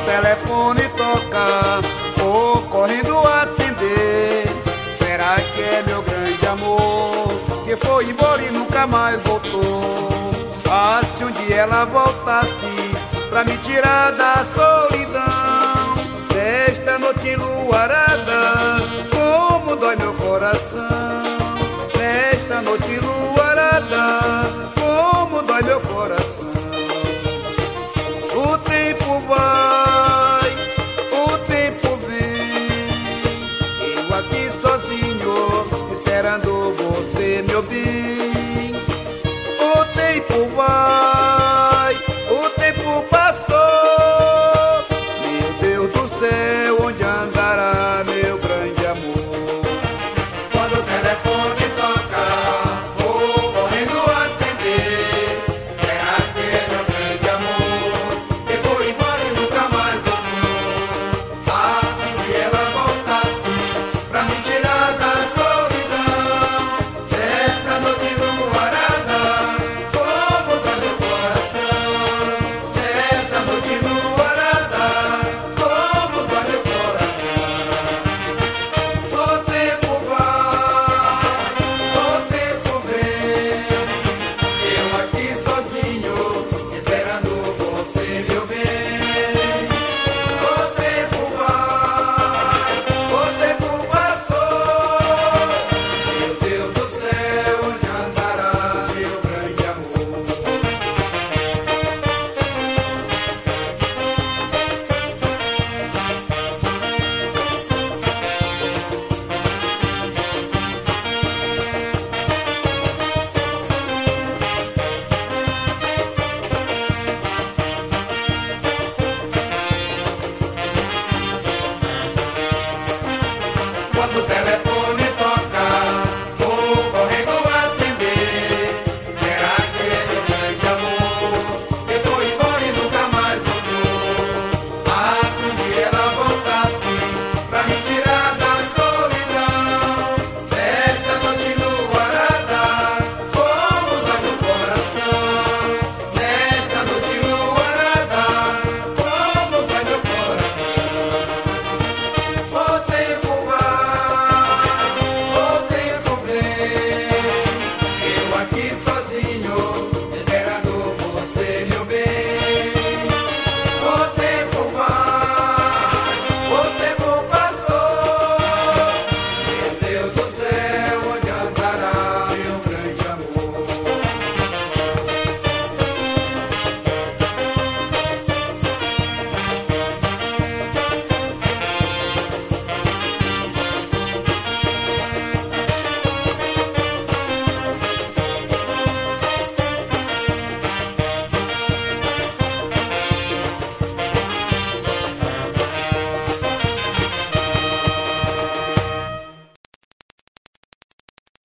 telefone toca, vou correndo atender. Será que é meu grande amor que foi embora e nunca mais voltou? Ah, se um dia ela voltasse pra me tirar da solidão, desta noite enluarada, como dói meu coração. Nesta noite enluarada, como dói meu coração. O tempo vai, o tempo vem, eu aqui sozinho, esperando você me ouvir.